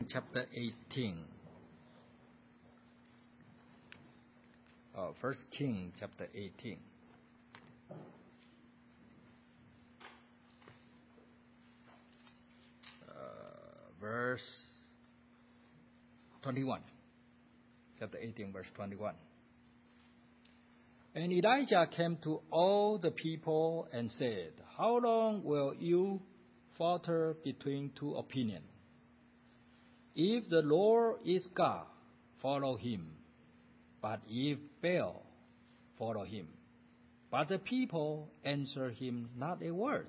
chapter 18. 1 King chapter 18. Verse 21. Chapter 18, verse 21. And Elijah came to all the people and said, How long will you falter between two opinions? If the Lord is God, follow him. But if Baal, follow him. But the people answered him not a word.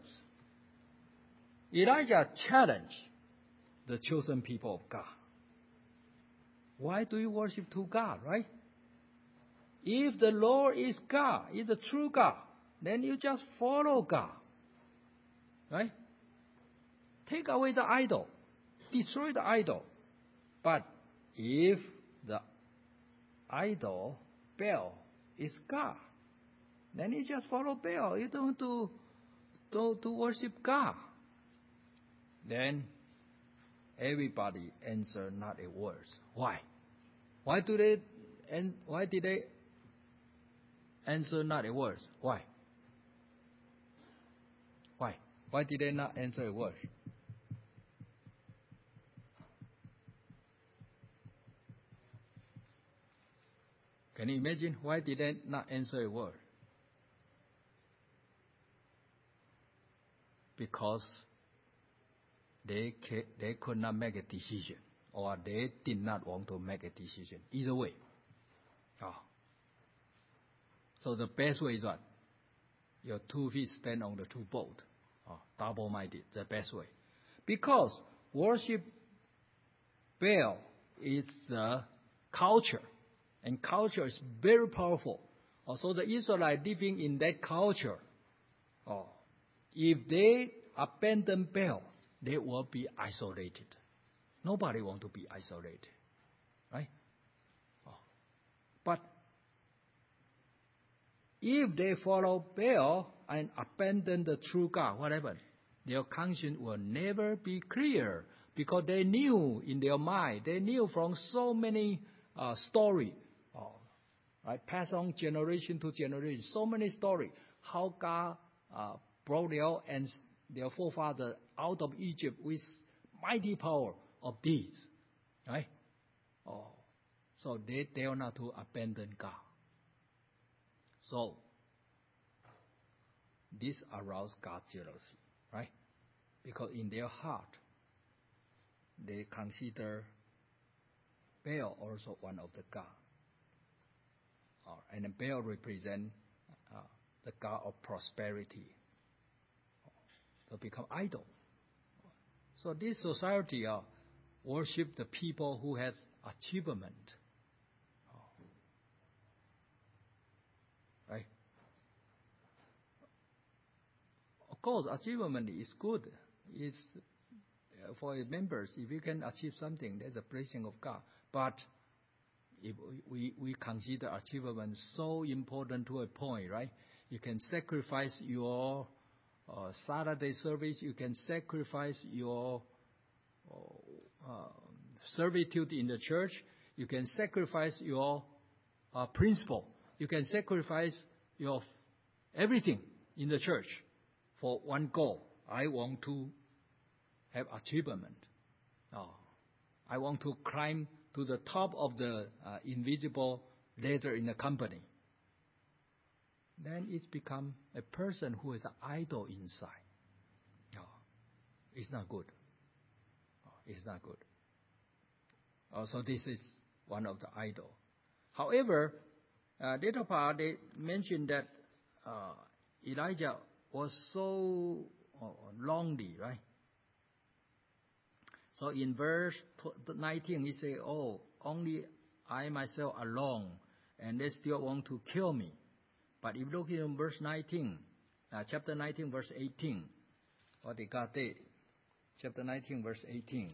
Elijah challenged the chosen people of God. Why do you worship two gods, right? If the Lord is God, is the true God, then you just follow God. Right? Take away the idol. Destroy the idol. But if the idol, Baal, is God, then you just follow Baal. You don't to worship God. Then everybody answer not a word. Why? Why did they answer not a word? Why? Why? Why did they not answer a word? Can you imagine why did they not answer a word? Because they could not make a decision, or they did not want to make a decision. Either way. So the best way is what? Your 2 feet stand on the 2 boats. Double-minded, the best way. Because worship Baal is the culture. And culture is very powerful. So the Israelites living in that culture, if they abandon Baal, they will be isolated. Nobody wants to be isolated. Right? But if they follow Baal and abandon the true God, whatever, their conscience will never be clear, because they knew in their mind, they knew from so many stories, right, pass on generation to generation, so many stories, how God brought their forefathers out of Egypt with mighty power of deeds, right? So they dare not to abandon God. So this aroused God's jealousy, right? Because in their heart, they consider Baal also one of the gods. And Baal represents the god of prosperity. To become idol. So this society worship the people who has achievement. Right? Of course, achievement is good. It's for members, if you can achieve something, that's a blessing of God. But if we consider achievement so important to a point, right? You can sacrifice your Saturday service. You can sacrifice your servitude in the church. You can sacrifice your principle. You can sacrifice your everything in the church for one goal. I want to have achievement. I want to climb to the top of the invisible ladder in the company. Then it's become a person who is an idol inside. It's not good. It's not good. So this is one of the idols. However, later part they mentioned that Elijah was so lonely, right? So in verse 19 he said, only I myself alone, and they still want to kill me. But if you look in verse 19, chapter 19, verse 18, what they got there, chapter 19, verse 18.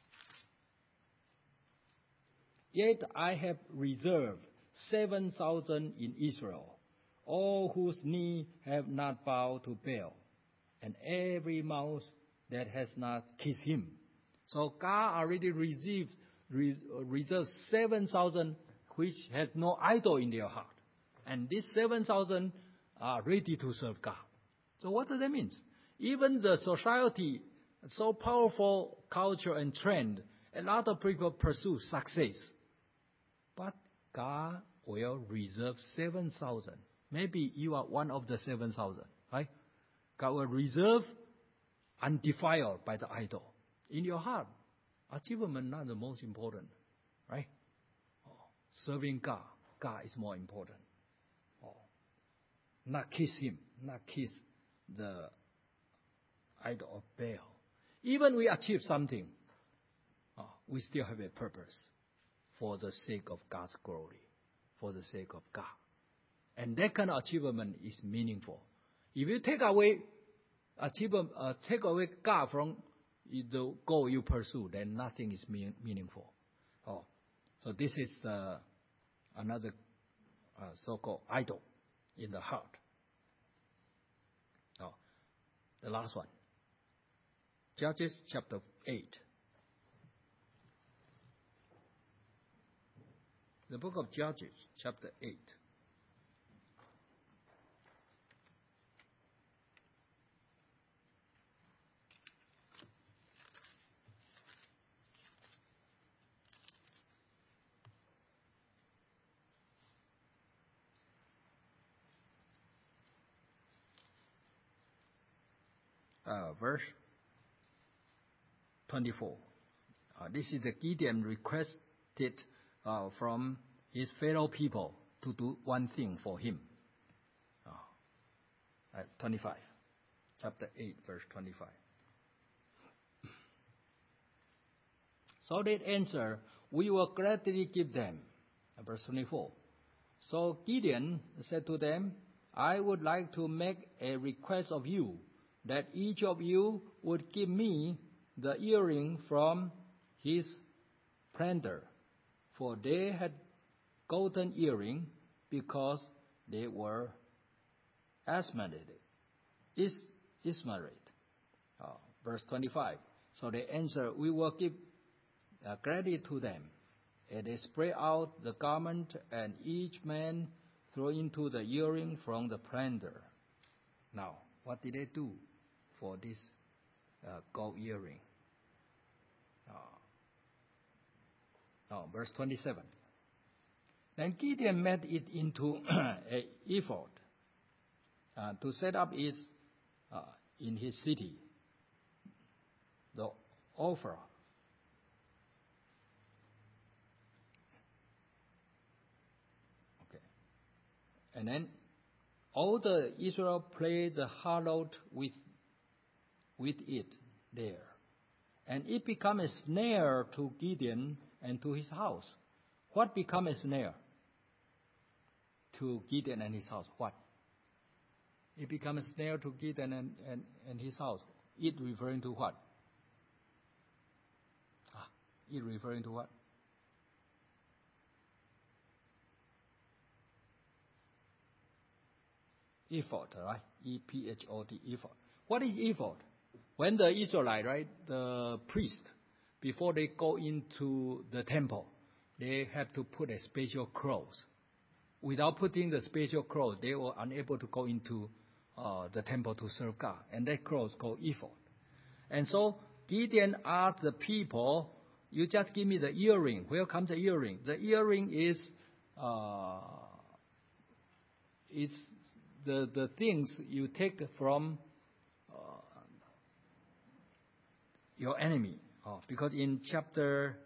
Yet I have reserved 7,000 in Israel, all whose knee have not bowed to Baal, and every mouth that has not kissed him. So God already reserved 7,000 which had no idol in their heart. And these 7,000 are ready to serve God. So what does that mean? Even the society, so powerful culture and trend, a lot of people pursue success. But God will reserve 7,000. Maybe you are one of the 7,000, right? God will reserve undefiled by the idol. In your heart, achievement not the most important, right? Serving God, God is more important. Not kiss Him, not kiss the idol of Baal. Even we achieve something, we still have a purpose for the sake of God's glory, for the sake of God. And that kind of achievement is meaningful. If you take away God from the goal you pursue, then nothing is meaningful. So this is another so-called idol in the heart. The last one. Judges chapter 8. The book of Judges chapter 8. Verse 24. This is the Gideon requested from his fellow people to do one thing for him. 25. Chapter 8, verse 25. So they answered, "We will gladly give them." Verse 24. So Gideon said to them, "I would like to make a request of you, that each of you would give me the earring from his plunder." For they had golden earring because they were Ismaelite. Verse 25. So they answered, "We will give credit to them." And they spread out the garment, and each man threw into the earring from the plunder. Now, what did they do for this gold earring? Verse 27. Then Gideon made it into an ephod to set up it in his city, the Ophrah. Okay. And then all the Israel played the harlot with it there. And it became a snare to Gideon and to his house. What became a snare to Gideon and his house? What? It became a snare to Gideon and his house. It referring to what? It referring to what? Ephod, right? E-P-H-O-D, ephod. What is ephod? When the Israelite, right, the priest, before they go into the temple, they have to put a special clothes. Without putting the special clothes, they were unable to go into the temple to serve God. And that clothes called ephod. And so Gideon asked the people, "You just give me the earring." Where comes the earring? The earring is the things you take from your enemy. Because in chapter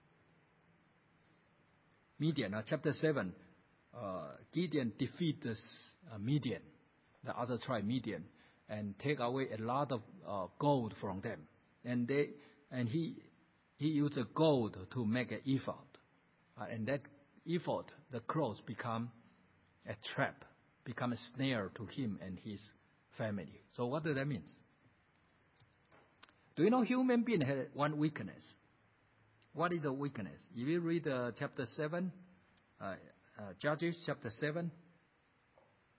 7, Gideon defeated Midian, the other tribe Midian, and take away a lot of gold from them. And he used the gold to make an ephod. And that ephod, the clothes, become a trap, become a snare to him and his family. So what does that mean? Do you know human being has one weakness? What is the weakness? If you read chapter 7, Judges chapter 7,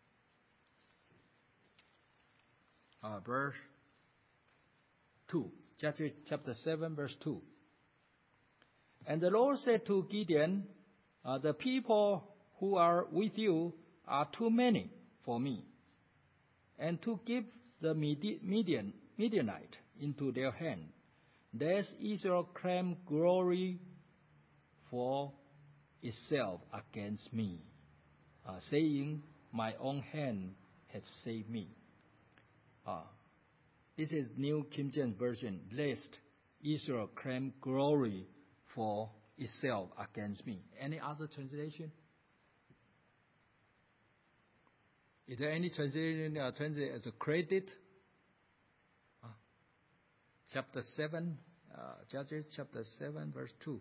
verse 2. Judges chapter 7, verse 2. And the Lord said to Gideon, the people who are with you are too many for me, and to give the Midianite into their hand, lest Israel claim glory for itself against me, saying, my own hand has saved me. This is New King James Version. Lest Israel claim glory for itself against me. Any other translation? Is there any translation translated as a credit? Chapter 7, Judges chapter 7, verse 2.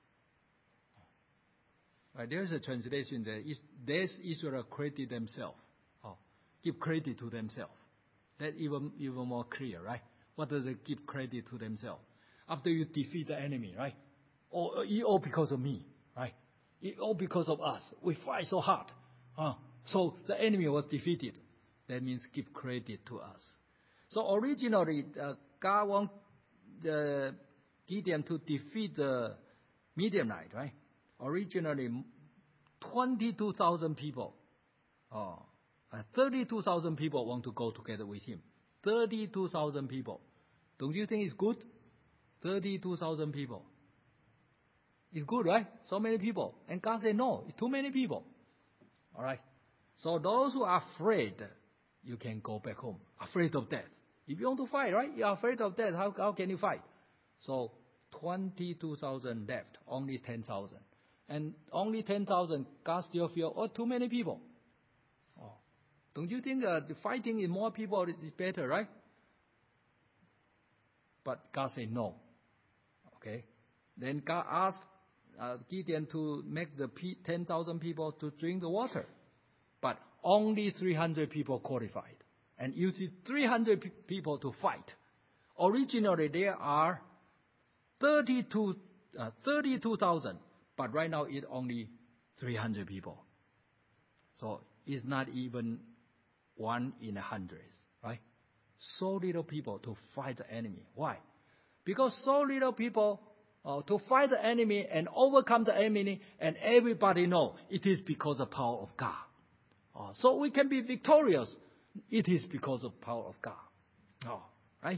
There's a translation that lest Israel credit themselves. Give credit to themselves. That's even more clear, right? What does it give credit to themselves? After you defeat the enemy, right? All because of me, right? All because of us. We fight so hard. So the enemy was defeated. That means give credit to us. So originally, God wanted Gideon to defeat the Midianite, right? Originally, 22,000 people. 32,000 people want to go together with him. 32,000 people. Don't you think it's good? 32,000 people. It's good, right? So many people. And God said, no, it's too many people. All right? So those who are afraid, you can go back home. Afraid of death. If you want to fight, right? You're afraid of death. How can you fight? So 22,000 left. Only 10,000. And only 10,000, God still feel, too many people. Don't you think the fighting in more people is better, right? But God said no. Okay? Then God asked Gideon to make the 10,000 people to drink the water. But only 300 people qualified. And using 300 people to fight. Originally, there are 32,000. But right now, it's only 300 people. So it's not even 1 in 100, right? So little people to fight the enemy. Why? Because so little people to fight the enemy and overcome the enemy, and everybody know it is because of the power of God. So we can be victorious. It is because of the power of God. Right?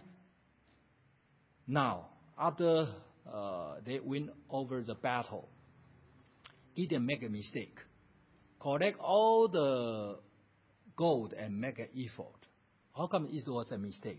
Now, after they win over the battle, Gideon make a mistake. Collect all the gold and make an ephod. How come it was a mistake?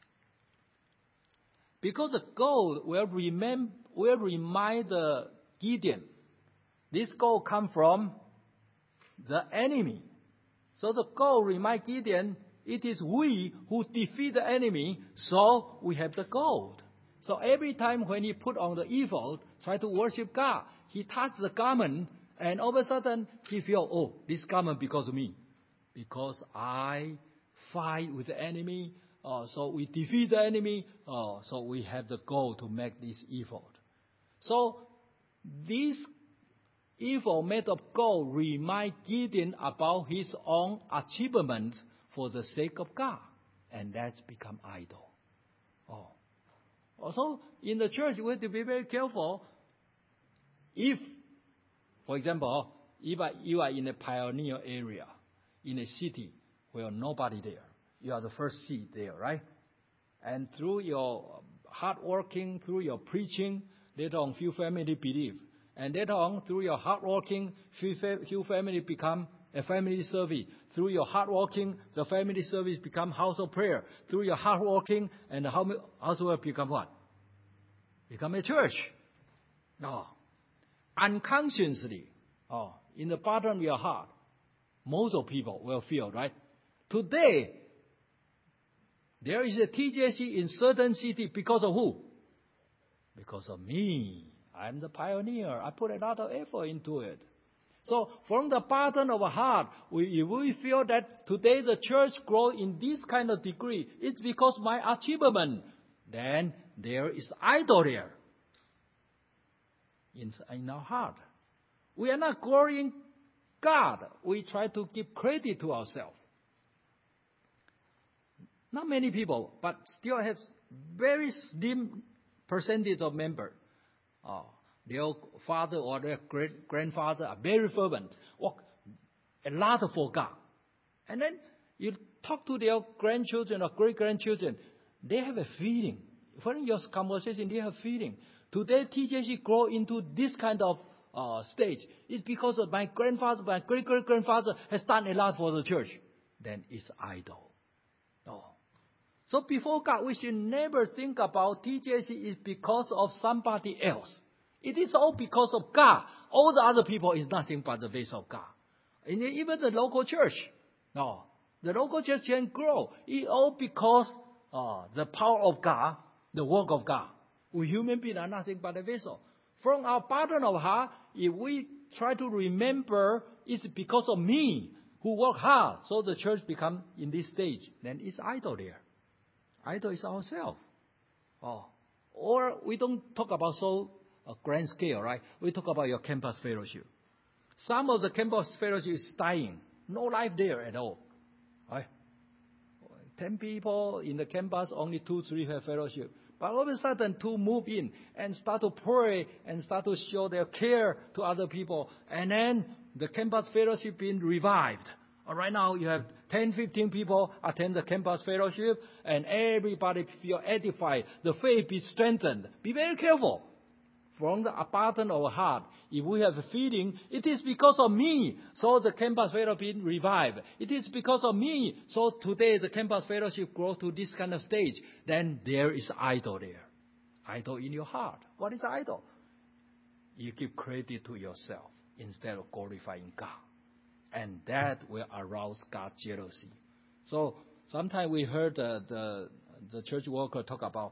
Because the gold will remind the Gideon. This gold come from the enemy. So the gold remind Gideon, it is we who defeat the enemy, so we have the gold. So every time when he put on the ephod, try to worship God, he touch the garment, and all of a sudden he feel, this garment because of me. Because I fight with the enemy, so we defeat the enemy, so we have the gold to make this ephod. So this ephod made of gold remind Gideon about his own achievement for the sake of God. And that's become idol. Also, in the church, we have to be very careful. If, for example, if you are in a pioneer area, in a city where nobody there, you are the first seed there, right? And through your hard working, through your preaching, later on few family believe. And later on, through your hard working, few family become a family service. Through your hard working, the family service become house of prayer. Through your hard working, and the house of prayer become what? Become a church. No. Unconsciously, in the bottom of your heart, most of people will feel, right? Today, there is a TJC in certain city because of who? Because of me. I'm the pioneer. I put a lot of effort into it. So from the bottom of our heart, if we feel that today the church grow in this kind of degree, it's because my achievement. Then there is idol there in our heart. We are not glorying God. We try to give credit to ourselves. Not many people, but still have very slim percentage of members. Their father or their grandfather are very fervent, work a lot for God. And then you talk to their grandchildren or great-grandchildren, they have a feeling. From your conversation, they have a feeling. Today, TJC grow into this kind of stage. It's because of my grandfather, my great-great-grandfather has done a lot for the church. Then it's idol. So before God, we should never think about TJC is because of somebody else. It is all because of God. All the other people is nothing but the ways of God. And even the local church. The local church can grow. It's all because the power of God, the work of God. We human beings are nothing but a vessel. From our bottom of heart, if we try to remember it's because of me who work hard, so the church become in this stage, then it's idol there. Idol is ourselves. Or we don't talk about so grand scale, right? We talk about your campus fellowship. Some of the campus fellowship is dying. No life there at all. Right? 10 people in the campus, only 2-3 have fellowship. But all of a sudden, 2 move in and start to pray and start to show their care to other people. And then the campus fellowship being revived. Right now, you have 10-15 people attend the campus fellowship, and everybody feel edified. The faith be strengthened. Be very careful. From the bottom of our heart, if we have a feeling, it is because of me, so the campus fellowship being revived. It is because of me, so today the campus fellowship grows to this kind of stage. Then there is idol there. Idol in your heart. What is idol? You give credit to yourself instead of glorifying God. And that will arouse God's jealousy. So sometimes we heard the church worker talk about,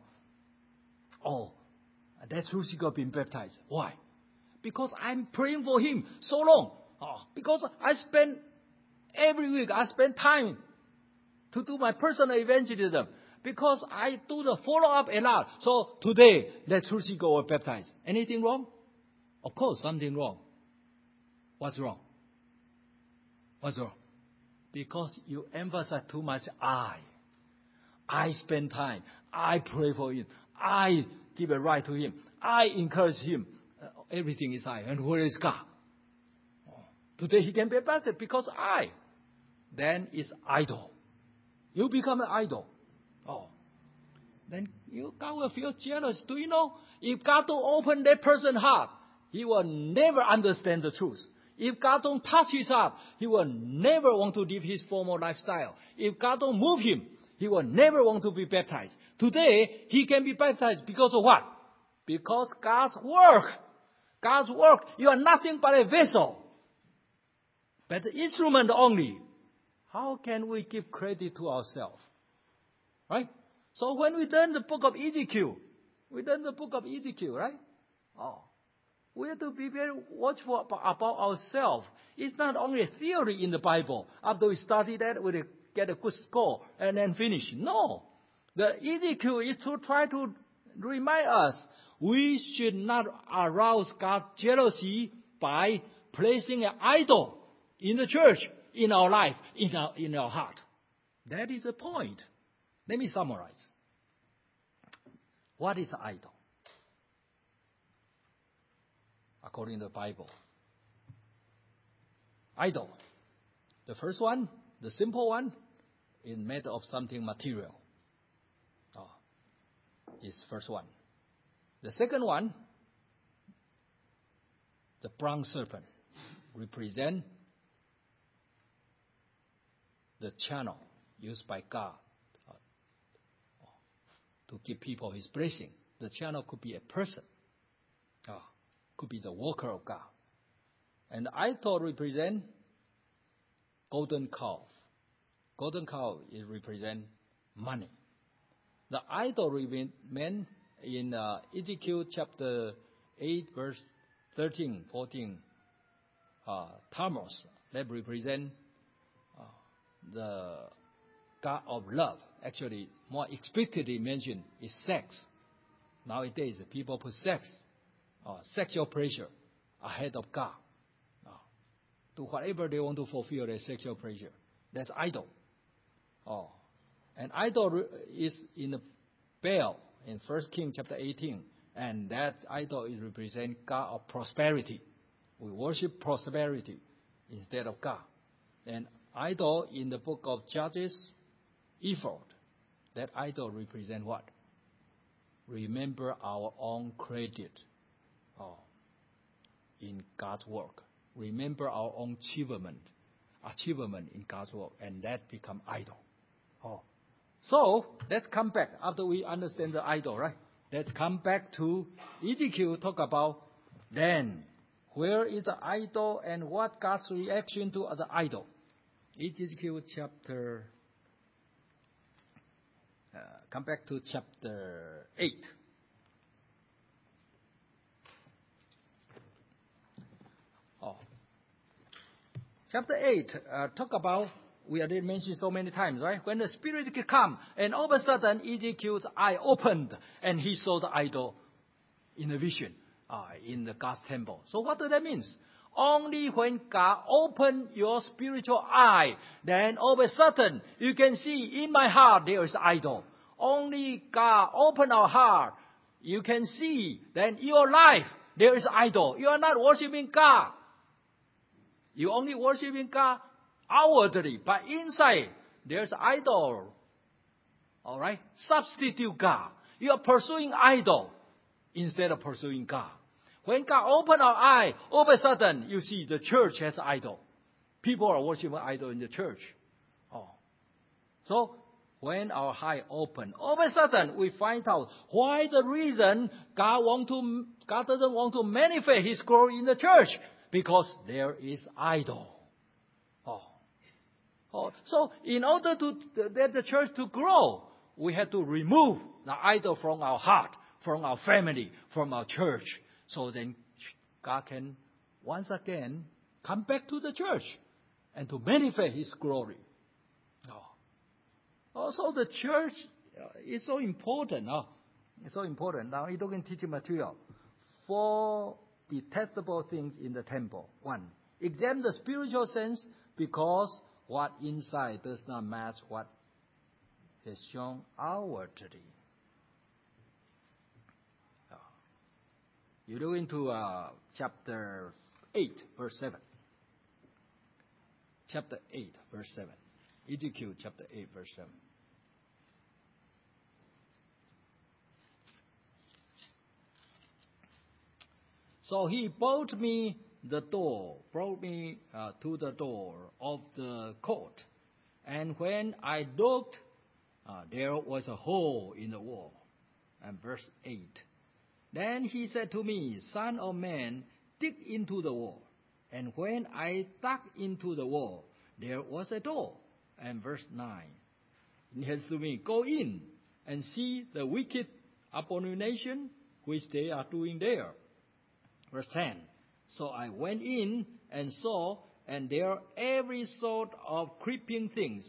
that Rusico been baptized. Why? Because I'm praying for him so long. Because I spend every week, I spend time to do my personal evangelism. Because I do the follow-up a lot. So today, that Rusico was baptized. Anything wrong? Of course, something wrong. What's wrong? What's wrong? Because you emphasize too much I spend time. I pray for him. I give a right to him. I encourage him. Everything is I. And where is God? Today he can be baptized because I. Then it's idol. You become an idol. Then God will feel jealous. Do you know? If God don't open that person's heart, he will never understand the truth. If God don't touch his heart, he will never want to live his former lifestyle. If God don't move him, he will never want to be baptized. Today, he can be baptized because of what? Because God's work. God's work. You are nothing but a vessel. But the instrument only. How can we give credit to ourselves? Right? So when we learn the book of Ezekiel, right? We have to be very watchful about ourselves. It's not only a theory in the Bible. After we study that, we get a good score and then finish. No. The Ezekiel is to try to remind us we should not arouse God's jealousy by placing an idol in the church, in our life, in our heart. That is the point. Let me summarize. What is idol? According to the Bible. Idol. The first one, the simple one, is made of something material. Is first one. The second one, the bronze serpent, represent the channel used by God to give people his blessing. The channel could be a person. Could be the worker of God. And the idol represent golden calf. Golden calf is represent money. The idol meant in Ezekiel chapter 8 verse 13, 14, Tammuz, that represent the God of love. Actually, more explicitly mentioned is sex. Nowadays, people put sexual pleasure ahead of God. To whatever they want to fulfill their sexual pleasure. That's idol. And idol is in the Baal, in 1 King chapter 18. And that idol is represent God of prosperity. We worship prosperity instead of God. And idol in the book of Judges, ephod. That idol represent what? Remember our own credit in God's work. Remember our own achievement in God's work, and that become idol. So let's come back after we understand the idol, right? Let's come back to Ezekiel. Talk about then where is the idol and what God's reaction to the idol. Ezekiel chapter. Come back to chapter 8. Chapter 8 talk about, we already mentioned so many times, right? When the Spirit come, and all of a sudden Ezekiel's eye opened, and he saw the idol in a vision in the God's temple. So what does that mean? Only when God opened your spiritual eye, then all of a sudden you can see in my heart there is idol. Only God open our heart, you can see then in your life there is idol. You are not worshiping God. You only worshiping God outwardly, but inside there's idol. All right? Substitute God. You are pursuing idol instead of pursuing God. When God open our eye, all of a sudden you see the church has idol. People are worshiping idol in the church. So when our eye open, all of a sudden we find out why the reason God doesn't want to manifest His glory in the church. Because there is idol. So in order to let the church to grow, we have to remove the idol from our heart, from our family, from our church. So then God can once again come back to the church and to manifest His glory. Also the church is so important. It's so important. Now you don't teach material. 4 detestable things in the temple. 1, examine the spiritual sense, because what inside does not match what is shown outwardly. You go into chapter 8, verse 7. Chapter 8, verse 7. Ezekiel chapter 8, verse 7. So he brought me to the door of the court. And when I looked, there was a hole in the wall. And verse 8. Then he said to me, Son of man, dig into the wall. And when I dug into the wall, there was a door. And verse 9. He says to me, Go in and see the wicked abomination which they are doing there. Verse 10, so I went in and saw, and there every sort of creeping things,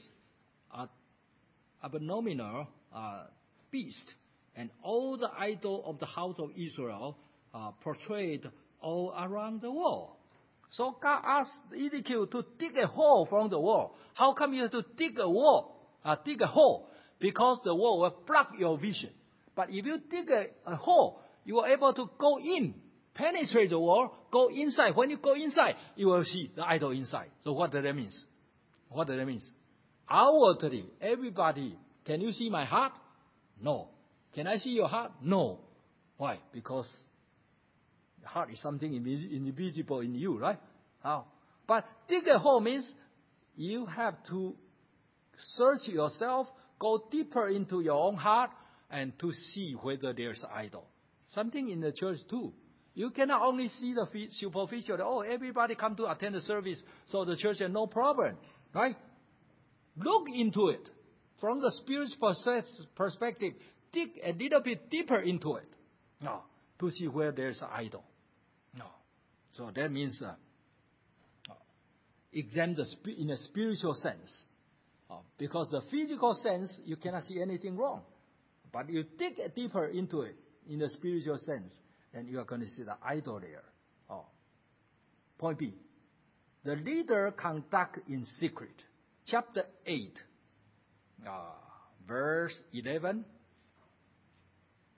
abominable beast, and all the idol of the house of Israel portrayed all around the wall. So God asked Ezekiel to dig a hole from the wall. How come you have to dig a hole? Because the wall will block your vision. But if you dig a hole, you are able to go in. Penetrate the wall, go inside. When you go inside, you will see the idol inside. So what does that mean? What does that mean? Outwardly, everybody, can you see my heart? No. Can I see your heart? No. Why? Because the heart is something invisible in you, right? How? But dig a hole means you have to search yourself, go deeper into your own heart, and to see whether there's idol. Something in the church too. You cannot only see the superficial, everybody come to attend the service, so the church has no problem, right? Look into it. From the spiritual perspective, dig a little bit deeper into it. To see where there's an idol. So that means examine in a spiritual sense. Because the physical sense, you cannot see anything wrong. But you dig deeper into it, in the spiritual sense, then you are going to see the idol there. Point B. The leader conduct in secret. Chapter 8, verse 11.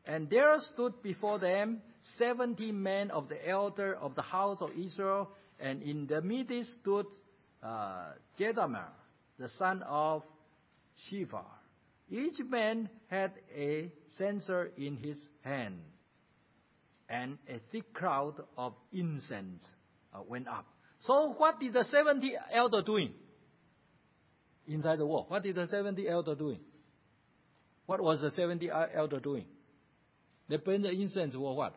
And there stood before them 70 men of the elder of the house of Israel, and in the midst stood Jedamiah, the son of Shepha. Each man had a censer in his hand, and a thick cloud of incense went up. So what did the 70 elder doing inside the wall? What did the 70 elder doing? What was the 70 elder doing? They burned the incense for what?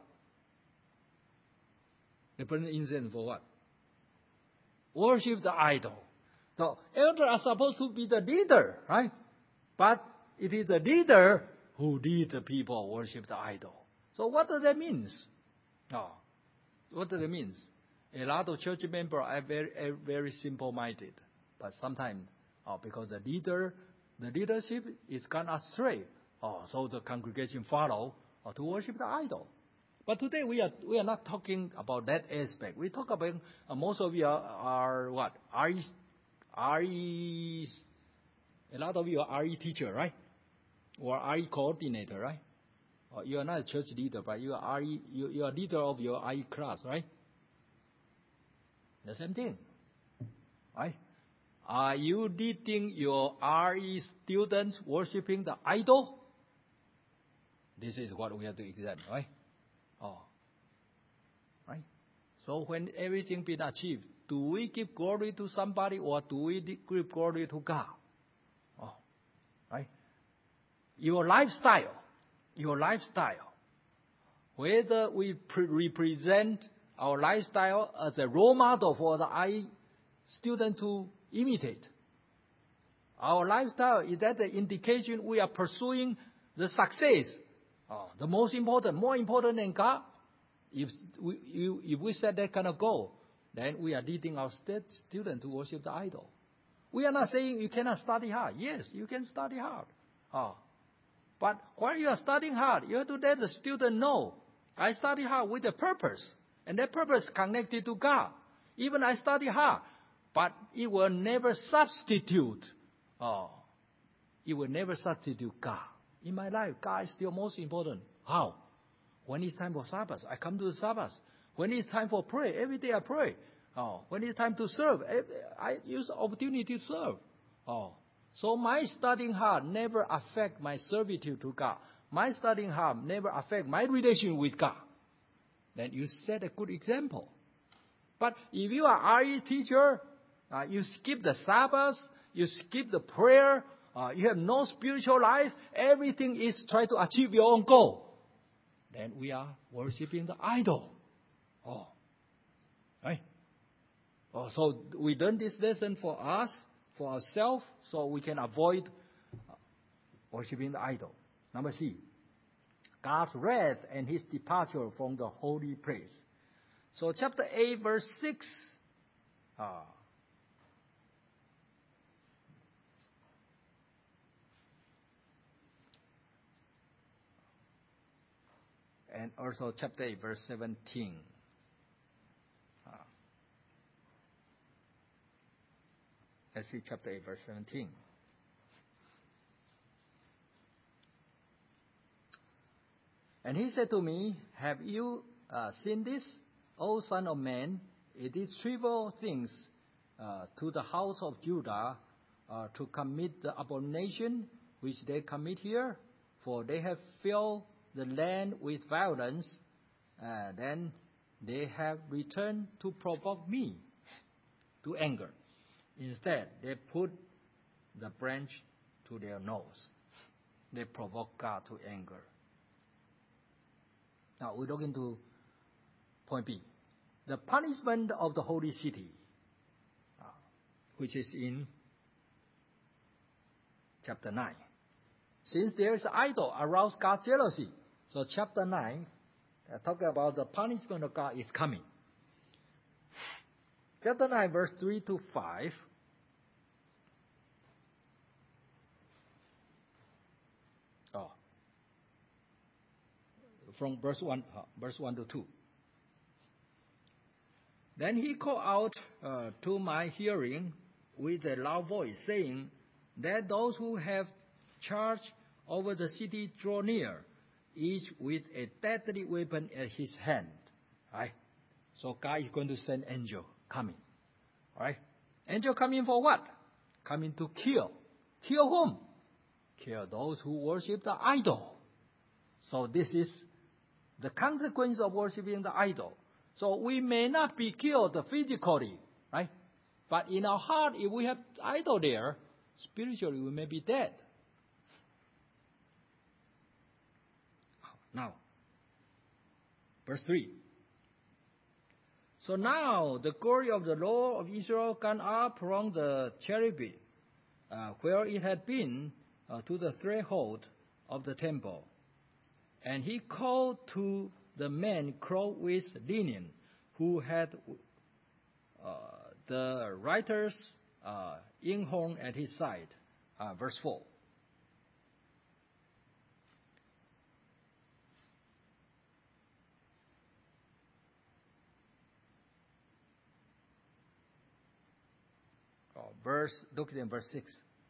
They burned the incense for what? Worship the idol. The elders are supposed to be the leader, right? But it is the leader who leads the people worship the idol. So what does that mean? What does it mean? A lot of church members are very simple-minded, but sometimes because the leadership is gone astray, so the congregation follow to worship the idol. But today we are not talking about that aspect. We talk about most of you are what? RE. A lot of you are RE teacher, right? Or RE coordinator, right? Or you are not a church leader, but you are RE. You are leader of your RE class, right? The same thing, right? Are you leading your RE students worshiping the idol? This is what we have to examine, right? Right? So when everything been achieved, do we give glory to somebody or do we give glory to God? Right? Your lifestyle, whether we represent our lifestyle as a role model for the RE student to imitate. Our lifestyle, is that the indication we are pursuing the success? The most important, more important than God. If we set that kind of goal, then we are leading our student to worship the idol. We are not saying you cannot study hard. Yes, you can study hard. But while you are studying hard, you have to let the student know, I study hard with a purpose. And that purpose is connected to God. Even I study hard, but it will never substitute. It will never substitute God. In my life, God is still most important. How? When it's time for Sabbath, I come to the Sabbath. When it's time for prayer, every day I pray. When it's time to serve, I use the opportunity to serve. So my studying hard never affect my servitude to God. My studying hard never affect my relation with God. Then you set a good example. But if you are RE teacher, you skip the Sabbath, you skip the prayer, you have no spiritual life, everything is try to achieve your own goal, then we are worshiping the idol. Right? So we learn this lesson for us, for ourselves, so we can avoid worshiping the idol. Number C, God's wrath and his departure from the holy place. So chapter 8, verse 6. And also chapter 8, verse 17. Let's see chapter 8, verse 17. And he said to me, have you seen this, O son of man? It is trivial things to the house of Judah to commit the abomination which they commit here, for they have filled the land with violence, then they have returned to provoke me to anger. Instead, they put the branch to their nose. They provoke God to anger. Now we look into point B. The punishment of the holy city, which is in chapter 9. Since there is an idol, arouse God's jealousy. So chapter 9, talking about the punishment of God is coming. Chapter 9, verse 3 to 5. From verse 1 to 2. Then he called out to my hearing with a loud voice, saying, that those who have charge over the city draw near. each with a deadly weapon at his hand. Right? So God is going to send angel coming. Right? Angel coming for what? Coming to kill. Kill whom? Kill those who worship the idol. So this is the consequence of worshiping the idol. So we may not be killed physically, right? But in our heart, if we have idol there, spiritually we may be dead. Now, verse 3. So now the glory of the Lord of Israel came up from the cherubim, where it had been to the threshold of the temple. And he called to the men clothed with linen, who had the writer's inkhorn at his side. Verse 4. Look at verse 6.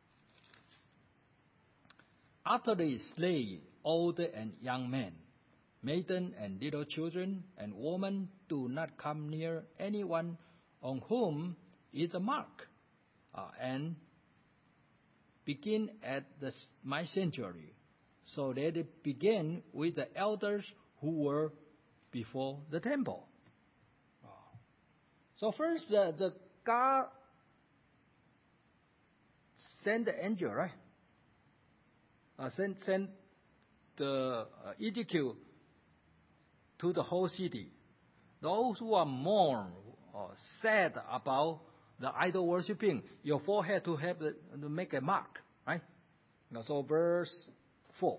After they slay old and young men, maiden and little children and women, do not come near anyone on whom is a mark, and begin at my sanctuary. So they began with the elders who were before the temple. So first, the God sent the angel, right? Sent the edict to the whole city. Those who are mourn or sad about the idol worshipping, your forehead to make a mark, right? So verse 4.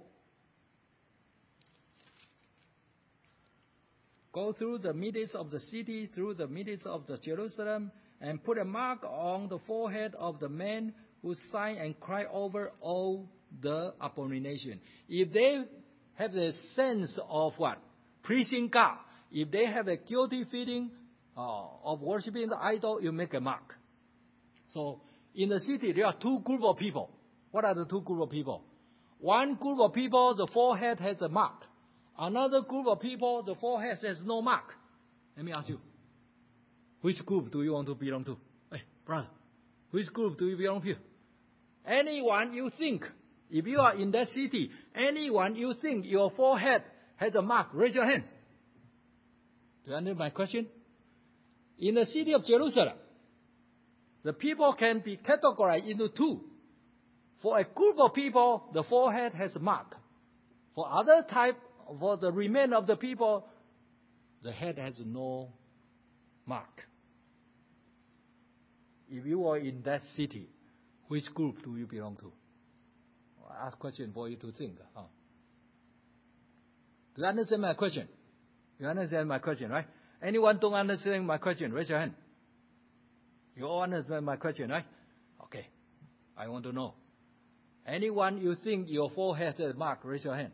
Go through the midst of the city, through the midst of the Jerusalem, and put a mark on the forehead of the man who sigh and cry over all the abomination. If they have the sense of what? Pleasing God. If they have a guilty feeling of worshiping the idol, you make a mark. So in the city, there are two groups of people. What are the two groups of people? One group of people, the forehead has a mark. Another group of people, the forehead has no mark. Let me ask you, which group do you want to belong to? Hey, brother, which group do you belong to? Anyone you think, if you are in that city, anyone you think your forehead has a mark, raise your hand. Do you understand my question? In the city of Jerusalem, the people can be categorized into two. For a group of people, the forehead has a mark. For the remainder of the people, the head has no mark. If you are in that city, which group do you belong to? I ask question for you to think. Do you understand my question? You understand my question, right? Anyone don't understand my question? Raise your hand. You all understand my question, right? Okay. I want to know. Anyone you think your forehead has a mark, raise your hand.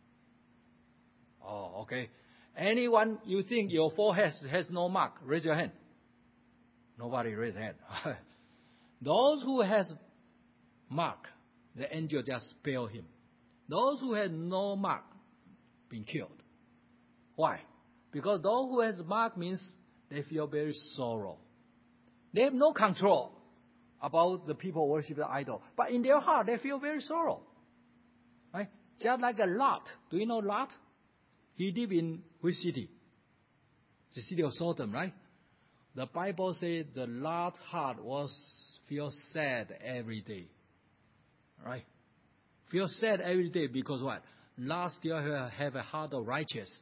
Oh, okay. Anyone you think your forehead has no mark, raise your hand. Nobody raise hand. Those who has mark, the angel just spare him. Those who have no mark, been killed. Why? Because those who has mark means they feel very sorrow. They have no control about the people worship the idol. But in their heart, they feel very sorrow. Right? Just like a Lot. Do you know Lot? He lived in which city? The city of Sodom, right? The Bible says the Lot's heart feel sad every day. Right? Feel sad every day because what? Lot still have a heart of righteousness.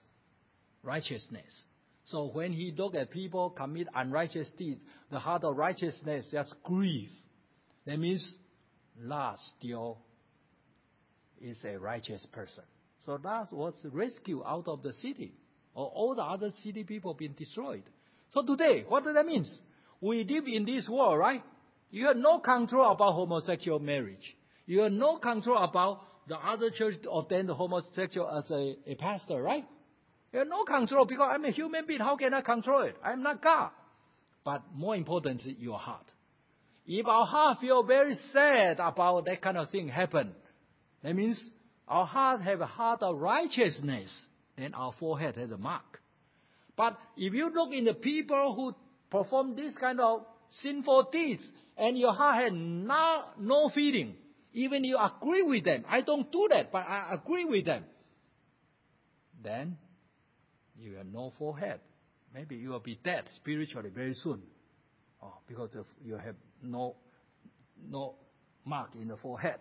So when he look at people commit unrighteous deeds, the heart of righteousness just grieve. That means Lot still is a righteous person. So Lot was rescued out of the city. Or all the other city people been destroyed. So today, what does that mean? We live in this world, right? You have no control about homosexual marriage. You have no control about the other church ordained homosexual as a pastor, right? You have no control because I'm a human being. How can I control it? I'm not God. But more important is your heart. If our heart feel very sad about that kind of thing happen, that means our heart have a heart of righteousness, then our forehead has a mark. But if you look in the people who perform this kind of sinful deeds, and your heart has no feeling, even you agree with them, I don't do that, but I agree with them, then you have no forehead. Maybe you will be dead spiritually very soon, because you have no mark in the forehead.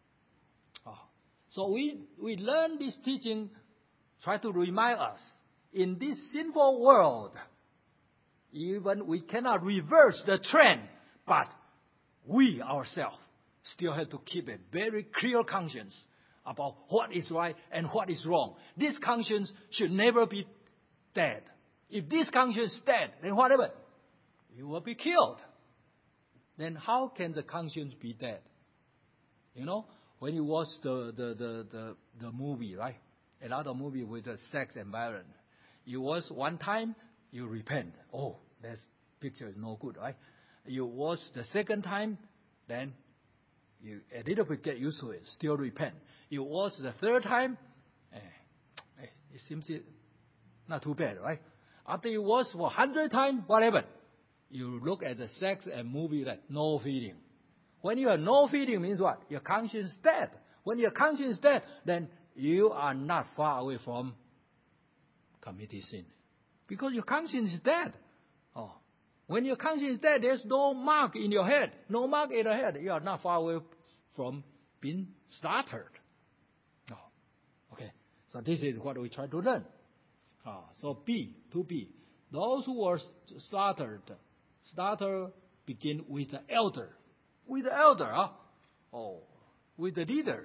So we learn this teaching, try to remind us, in this sinful world, even we cannot reverse the trend, but we ourselves still have to keep a very clear conscience about what is right and what is wrong. This conscience should never be dead. If this conscience is dead, then whatever, you will be killed. Then how can the conscience be dead? You know, when you watch the movie, right? A lot of movie with the sex and violence. You watch one time, you repent. Oh, that picture is no good, right? You watch the second time, then you a little bit get used to it, still repent. You watch the third time, it seems not too bad, right? After you watch for 100 times, whatever, you look at the sex and movie like no feeling. When you have no feeling means what? Your conscience is dead. When your conscience is dead, then you are not far away from committing sin. Because your conscience is dead. When your conscience is dead, there's no mark in your head. No mark in your head. You are not far away from being slaughtered. Okay. So this is what we try to learn. So B, 2B. Those who were slaughtered, slaughter begin with the elder. With the elder, with the leaders.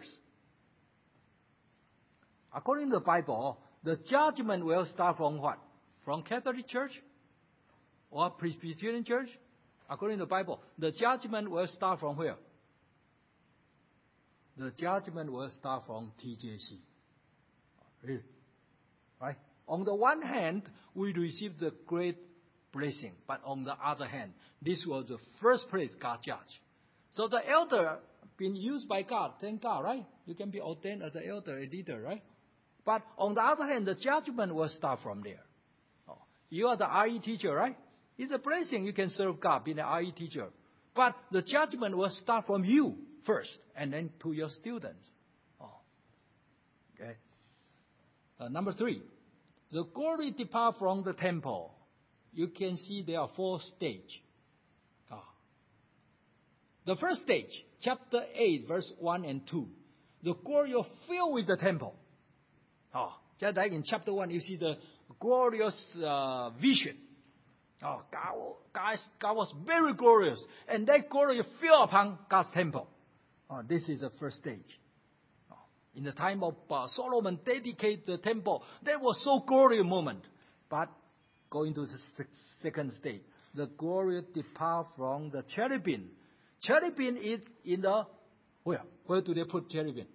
According to the Bible, the judgment will start from what? From Catholic Church? Or Presbyterian Church? According to the Bible, the judgment will start from where? The judgment will start from TJC. Really? Right? On the one hand, we receive the great blessing. But on the other hand, this was the first place God judged. So the elder been used by God. Thank God, right? You can be ordained as an elder, a leader, right? But on the other hand, the judgment will start from there. You are the RE teacher, right? It's a blessing. You can serve God, being an RE teacher. But the judgment will start from you first, and then to your students. Okay. Number 3, the glory depart from the temple. You can see there are 4 stages. The first stage, chapter 8, verse 1 and 2. The glory will fill with the temple. Just like in chapter 1, you see the glorious vision. God was very glorious. And that glory fell upon God's temple. This is the first stage. In the time of Solomon dedicated the temple, that was so glorious moment. But going to the second stage, the glory depart from the cherubim. Cherubim is in the, where? Where do they put cherubim?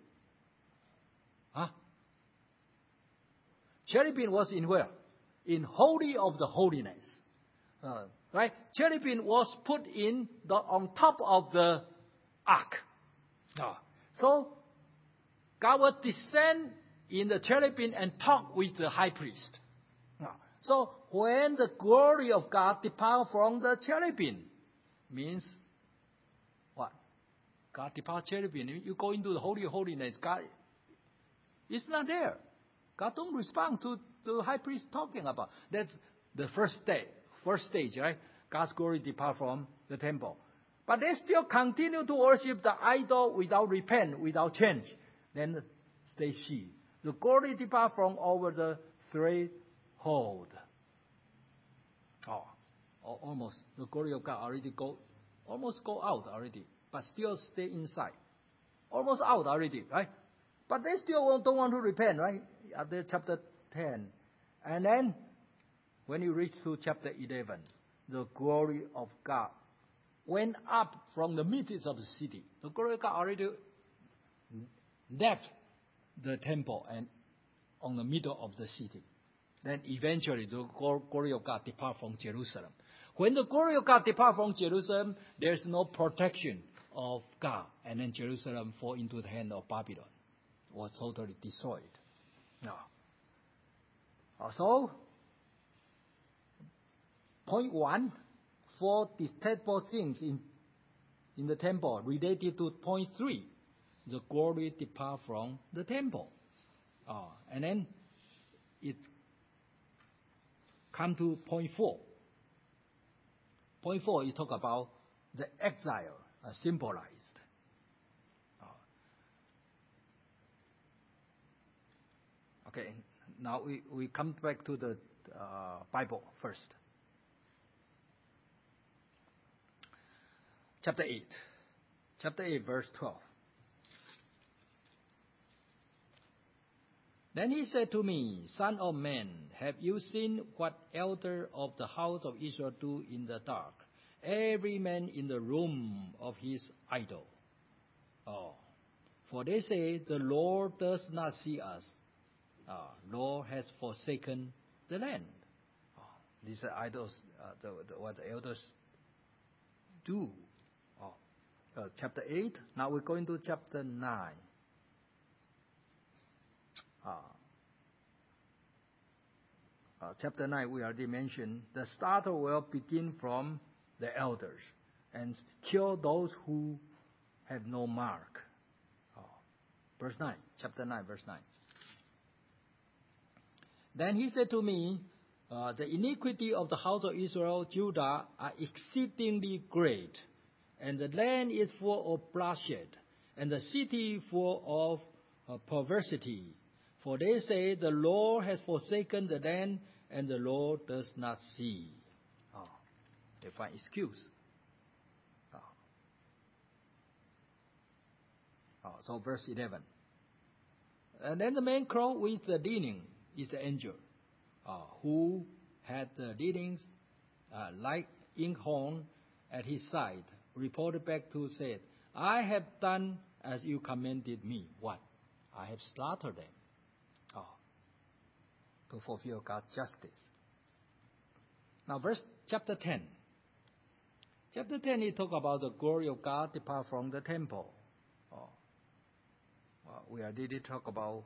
Cherubim was in where? In Holy of the Holiness. Right? Cherubim was put in on top of the ark. So, God will descend in the cherubim and talk with the high priest. So, when the glory of God depart from the cherubim, means what? God depart cherubim. You go into the Holy of Holiness, God is not there. God don't respond to the high priest talking about. That's the first stage, right? God's glory depart from the temple. But they still continue to worship the idol without repent, without change. Then stage C. The glory depart from over the threshold. Almost. The glory of God already almost go out already. But still stay inside. Almost out already, right? But they still don't want to repent, right? After chapter 10. And then, when you reach to chapter 11, the glory of God went up from the midst of the city. The glory of God already left the temple and on the middle of the city. Then eventually the glory of God depart from Jerusalem. When the glory of God depart from Jerusalem, there's no protection of God. And then Jerusalem fall into the hand of Babylon. was totally destroyed. Now, so, point 1, 4 detestable things in the temple related to point 3, the glory depart from the temple. And then it come to point 4. Point 4, you talk about the exile symbolized. Okay, now we come back to the Bible first. Chapter 8, verse 12. Then he said to me, Son of man, have you seen what elder of the house of Israel do in the dark? Every man in the room of his idol. For they say, the Lord does not see us. Lord has forsaken the land. These are idols, what the elders do. Chapter 8, now we're going to chapter 9. Chapter 9, we already mentioned, the starter will begin from the elders and kill those who have no mark. Verse 9, chapter 9, verse 9. Then he said to me, the iniquity of the house of Israel, Judah, are exceedingly great, and the land is full of bloodshed, and the city full of perversity. For they say, the Lord has forsaken the land, and the Lord does not see. They find excuse. So verse 11. And then the man clothed with the linen is the angel, who had the linens like inkhorn at his side, reported back to said, I have done as you commanded me. What? I have slaughtered them. To fulfill God's justice. Now chapter 10. Chapter 10, he talk about the glory of God depart from the temple. We already talk about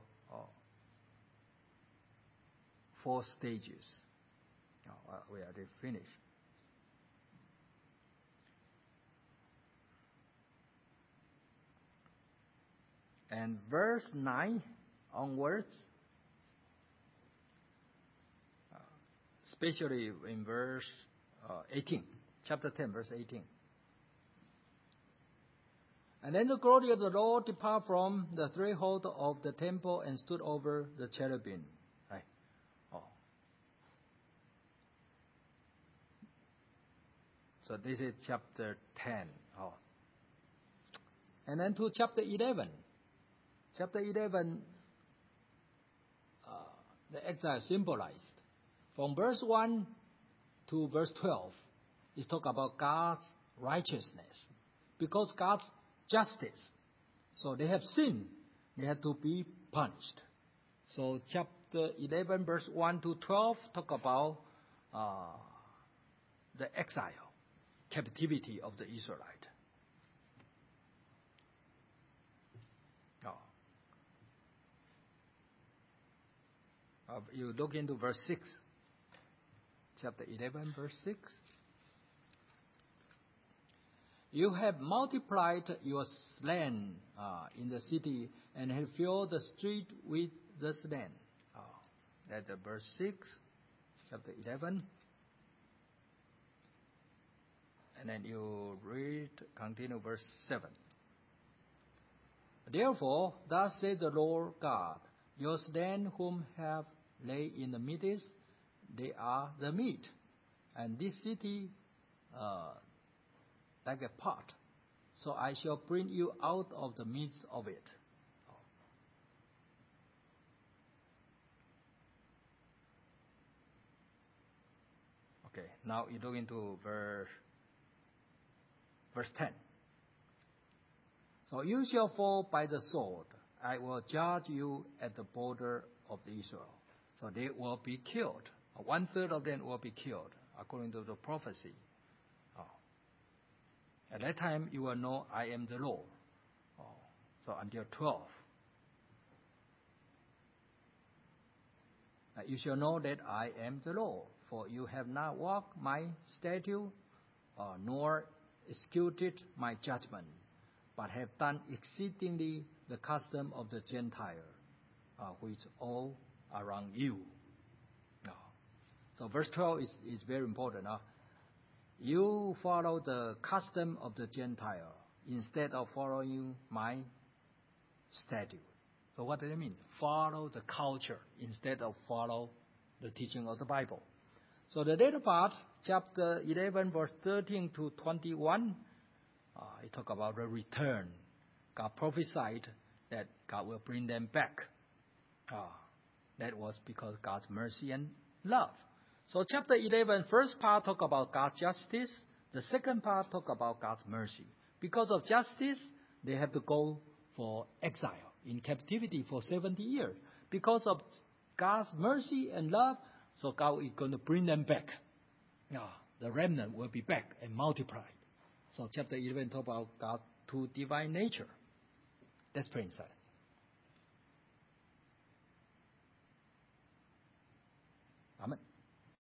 4 stages. We already finished. And verse 9 onwards, especially in verse 18, chapter 10, verse 18. And then the glory of the Lord depart from the threshold of the temple and stood over the cherubim. Right? So this is chapter 10. And then to chapter 11. Chapter 11, the exile symbolized. From verse 1 to verse 12, is talk about God's righteousness. Because God's justice. So they have sinned. They have to be punished. So chapter 11, verse 1 to 12, talk about the exile, captivity of the Israelite. You look into verse 6. Chapter 11, verse 6. You have multiplied your land in the city and have filled the street with the land. That's verse 6, chapter 11. And then you continue verse 7. Therefore, thus says the Lord God, your land whom have lay in the midst, they are the meat, and this city like a pot. So I shall bring you out of the midst of it. Okay, now you look into verse 10. So you shall fall by the sword. I will judge you at the border of Israel. So they will be killed. 1/3 of them will be killed, according to the prophecy. At that time, you will know I am the Lord. So until 12. You shall know that I am the Lord, for you have not walked my statute, nor executed my judgment, but have done exceedingly the custom of the Gentile, which all around you. So verse 12 is very important. You follow the custom of the Gentile instead of following my statute. So what does it mean? Follow the culture instead of follow the teaching of the Bible. So the later part, chapter 11, verse 13 to 21, it talk about the return. God prophesied that God will bring them back. That was because God's mercy and love. So chapter 11, first part talk about God's justice. The second part talk about God's mercy. Because of justice, they have to go for exile in captivity for 70 years. Because of God's mercy and love, so God is going to bring them back. The remnant will be back and multiplied. So chapter 11 talk about God's two divine nature. Let's pray inside.